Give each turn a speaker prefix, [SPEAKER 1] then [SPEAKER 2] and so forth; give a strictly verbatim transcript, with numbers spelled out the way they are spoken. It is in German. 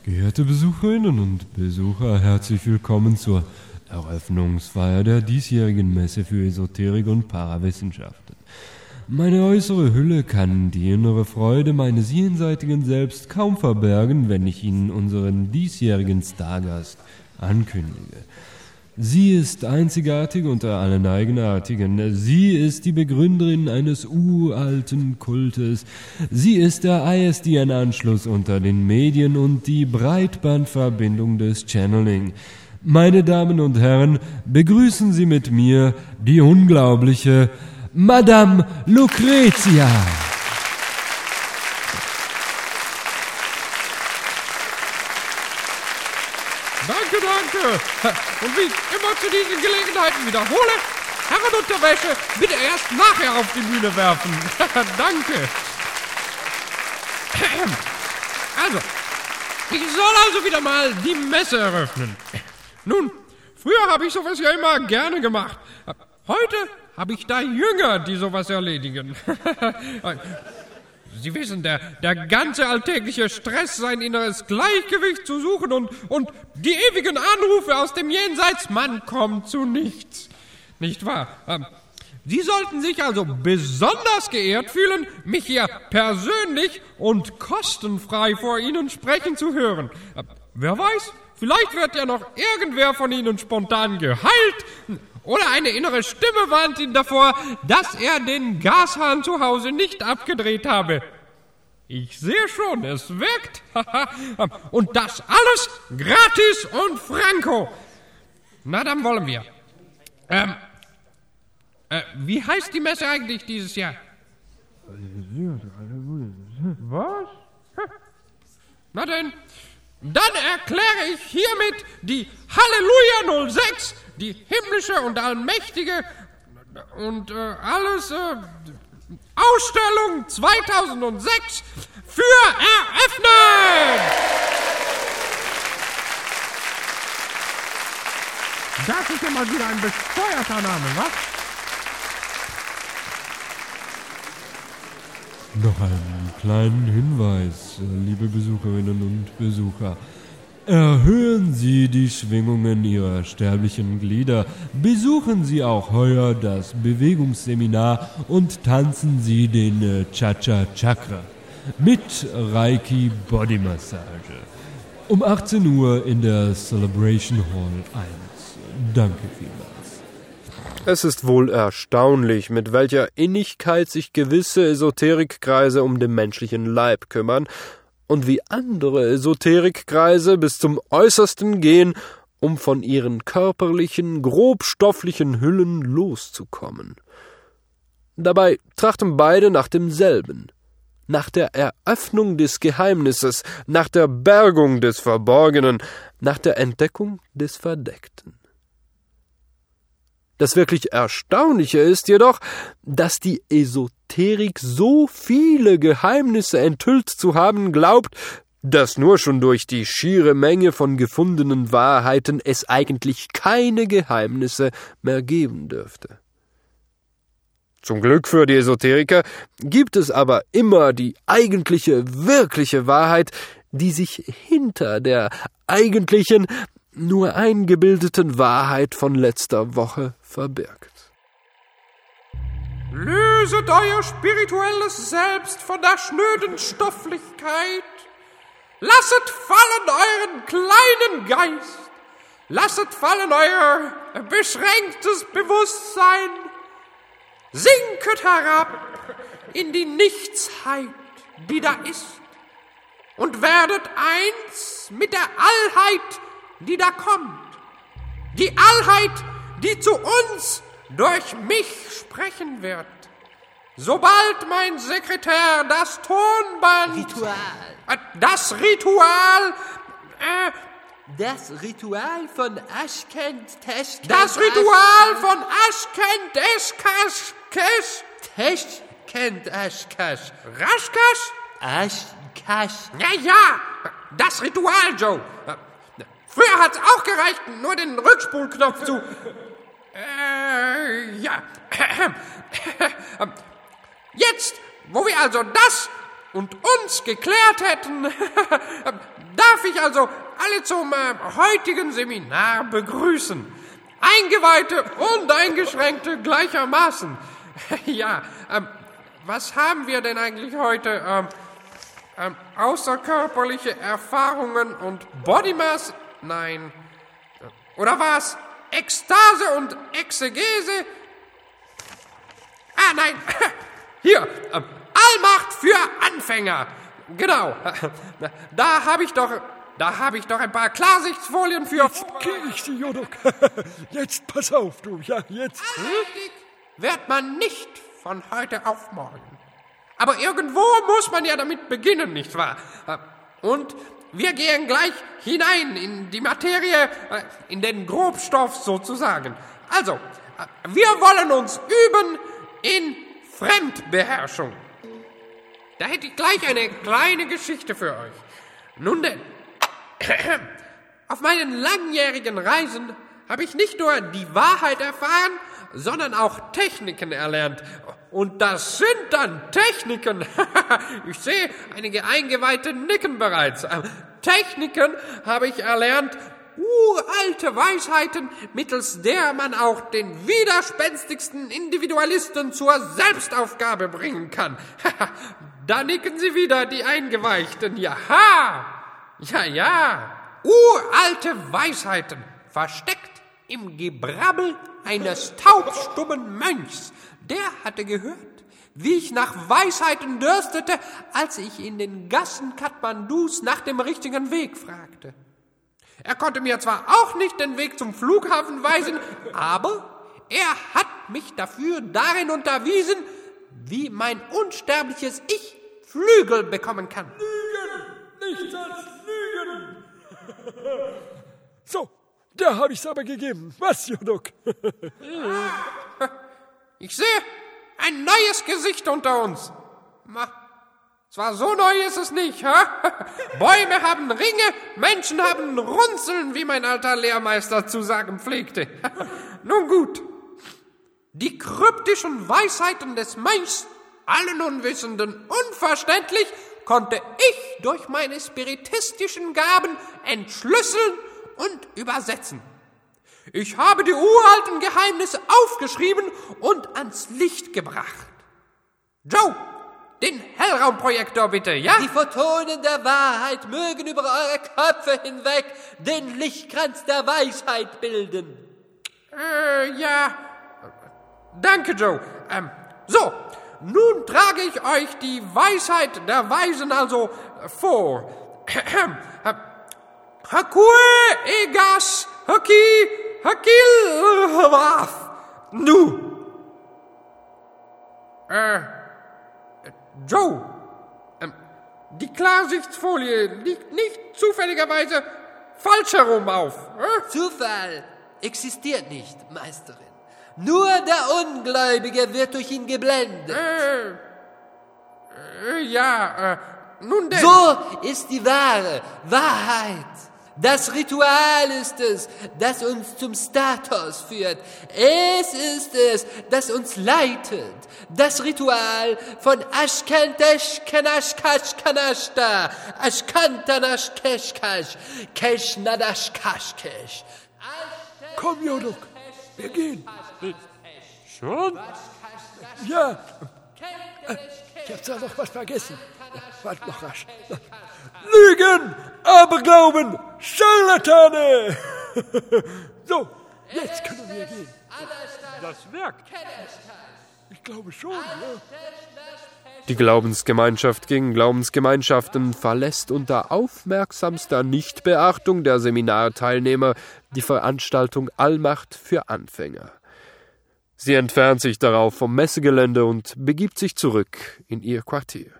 [SPEAKER 1] Geehrte Besucherinnen und Besucher, herzlich willkommen zur Eröffnungsfeier der diesjährigen Messe für Esoterik und Parawissenschaften. Meine äußere Hülle kann die innere Freude meines jenseitigen Selbst kaum verbergen, wenn ich Ihnen unseren diesjährigen Stargast ankündige. Sie ist einzigartig unter allen Eigenartigen. Sie ist die Begründerin eines uralten Kultes. Sie ist der I S D N-Anschluss unter den Medien und die Breitbandverbindung des Channeling. Meine Damen und Herren, begrüßen Sie mit mir die unglaubliche Madame Lucretia.
[SPEAKER 2] Danke, danke. Und wie ich immer zu diesen Gelegenheiten wiederhole, Herrenunterwäsche bitte erst nachher auf die Bühne werfen. Danke. Also, ich soll also wieder mal die Messe eröffnen. Nun, früher habe ich sowas ja immer gerne gemacht. Heute habe ich da Jünger, die sowas erledigen. Sie wissen, der, der ganze alltägliche Stress, sein inneres Gleichgewicht zu suchen und, und die ewigen Anrufe aus dem Jenseits, man kommt zu nichts. Nicht wahr? Ähm, Sie sollten sich also besonders geehrt fühlen, mich hier persönlich und kostenfrei vor Ihnen sprechen zu hören. Äh, wer weiß, vielleicht wird ja noch irgendwer von Ihnen spontan geheilt. Oder eine innere Stimme warnt ihn davor, dass er den Gashahn zu Hause nicht abgedreht habe. Ich sehe schon, es wirkt. Und das alles gratis und franco. Na, dann wollen wir. Ähm, äh, wie heißt die Messe eigentlich dieses Jahr? Was? Na denn, dann erkläre ich hiermit die Halleluja null sechs, die himmlische und allmächtige und äh, alles äh, Ausstellung zweitausendsechs für eröffnet! Das ist ja mal wieder ein bescheuerter Name, was?
[SPEAKER 1] Noch einen kleinen Hinweis, liebe Besucherinnen und Besucher. Erhöhen Sie die Schwingungen Ihrer sterblichen Glieder, besuchen Sie auch heuer das Bewegungsseminar und tanzen Sie den Cha-Cha-Chakra mit Reiki Body Massage. Um achtzehn Uhr in der Celebration Hall eins. Danke vielmals.
[SPEAKER 3] Es ist wohl erstaunlich, mit welcher Innigkeit sich gewisse Esoterikkreise um den menschlichen Leib kümmern und wie andere Esoterikkreise bis zum Äußersten gehen, um von ihren körperlichen, grobstofflichen Hüllen loszukommen. Dabei trachten beide nach demselben, nach der Eröffnung des Geheimnisses, nach der Bergung des Verborgenen, nach der Entdeckung des Verdeckten. Das wirklich Erstaunliche ist jedoch, dass die Esoterik so viele Geheimnisse enthüllt zu haben glaubt, dass nur schon durch die schiere Menge von gefundenen Wahrheiten es eigentlich keine Geheimnisse mehr geben dürfte. Zum Glück für die Esoteriker gibt es aber immer die eigentliche, wirkliche Wahrheit, die sich hinter der eigentlichen, nur eingebildeten Wahrheit von letzter Woche verbirgt.
[SPEAKER 2] Löset euer spirituelles Selbst von der schnöden Stofflichkeit. Lasset fallen euren kleinen Geist. Lasset fallen euer beschränktes Bewusstsein. Sinket herab in die Nichtsheit, die da ist, und werdet eins mit der Allheit, die da kommt. Die Allheit, die zu uns durch mich sprechen wird. Sobald mein Sekretär das Tonband...
[SPEAKER 4] Ritual.
[SPEAKER 2] Äh, das Ritual... Äh,
[SPEAKER 4] Das Ritual von Aschkent Teschkent.
[SPEAKER 2] Das Ritual von Aschkent Eschkasch Kesch...
[SPEAKER 4] Teschkent Aschkasch.
[SPEAKER 2] Raschkasch?
[SPEAKER 4] Aschkasch.
[SPEAKER 2] Ja, ja, das Ritual, Joe. Früher hat's auch gereicht, nur den Rückspulknopf zu... Äh, ja. Jetzt, wo wir also das und uns geklärt hätten, darf ich also alle zum äh, heutigen Seminar begrüßen. Eingeweihte und Eingeschränkte gleichermaßen. Ja, ähm, was haben wir denn eigentlich heute? Ähm, ähm, außerkörperliche Erfahrungen und Bodymass? Nein. Oder was? Ekstase und Exegese? Ah, nein. Hier, ähm, Allmacht für Anfänger. Genau. Da habe ich doch... Da habe ich doch ein paar Klarsichtfolien für...
[SPEAKER 5] Jetzt krieg ich sie, Jodok. Jetzt pass auf, du. Ja, jetzt.
[SPEAKER 2] Allmächtig wird man nicht von heute auf morgen. Aber irgendwo muss man ja damit beginnen, nicht wahr? Und wir gehen gleich hinein in die Materie, in den Grobstoff sozusagen. Also, wir wollen uns üben in Fremdbeherrschung. Da hätte ich gleich eine kleine Geschichte für euch. Nun denn, auf meinen langjährigen Reisen habe ich nicht nur die Wahrheit erfahren, sondern auch Techniken erlernt. Und das sind dann Techniken. Ich sehe, einige Eingeweihte nicken bereits. Techniken habe ich erlernt, uralte Weisheiten, mittels der man auch den widerspenstigsten Individualisten zur Selbstaufgabe bringen kann. Da nicken sie wieder, die Eingeweihten. Jaha! Ja, ja, uralte Weisheiten, versteckt im Gebrabbel eines taubstummen Mönchs. Der hatte gehört, wie ich nach Weisheiten dürstete, als ich in den Gassen Kathmandus nach dem richtigen Weg fragte. Er konnte mir zwar auch nicht den Weg zum Flughafen weisen, aber er hat mich dafür darin unterwiesen, wie mein unsterbliches Ich Flügel bekommen kann.
[SPEAKER 5] Lügen! Nichts als Lügen! So, da habe ich's aber gegeben. Was, Jodok?
[SPEAKER 2] Ich sehe ein neues Gesicht unter uns. Zwar so neu ist es nicht, ha? Bäume haben Ringe, Menschen haben Runzeln, wie mein alter Lehrmeister zu sagen pflegte. Nun gut, die kryptischen Weisheiten des Mönchs, allen Unwissenden unverständlich, konnte ich durch meine spiritistischen Gaben entschlüsseln und übersetzen. Ich habe die uralten Geheimnisse aufgeschrieben und ans Licht gebracht. Joe, den Hellraumprojektor bitte, ja?
[SPEAKER 4] Die Photonen der Wahrheit mögen über eure Köpfe hinweg den Lichtkranz der Weisheit bilden.
[SPEAKER 2] Äh, ja. Danke, Joe. Ähm, so, nun trage ich euch die Weisheit der Weisen also vor. Hakue egas haki hakil waf. Nu. Äh, Joe, ähm, die Klarsichtsfolie liegt nicht zufälligerweise falsch herum auf. Äh?
[SPEAKER 4] Zufall existiert nicht, Meisterin. Nur der Ungläubige wird durch ihn geblendet.
[SPEAKER 2] Äh, äh, ja, äh, nun denn.
[SPEAKER 4] So ist die wahre Wahrheit. Das Ritual ist es, das uns zum Status führt. Es ist es, das uns leitet. Das Ritual von Ashkantesh Kanashkash Kanashta, Ashkantanash Keshkash, Keshnadash Kashkesh.
[SPEAKER 5] Komm, Jodok, wir gehen.
[SPEAKER 2] Schon?
[SPEAKER 5] Ja. Ich hab zwar noch was vergessen. Warte noch rasch. Lügen, Aberglauben, Scharlatane. So, jetzt können wir gehen.
[SPEAKER 2] Das wirkt.
[SPEAKER 5] Ich glaube schon, ja.
[SPEAKER 3] Die Glaubensgemeinschaft gegen Glaubensgemeinschaften verlässt unter aufmerksamster Nichtbeachtung der Seminarteilnehmer die Veranstaltung Allmacht für Anfänger. Sie entfernt sich darauf vom Messegelände und begibt sich zurück in ihr Quartier.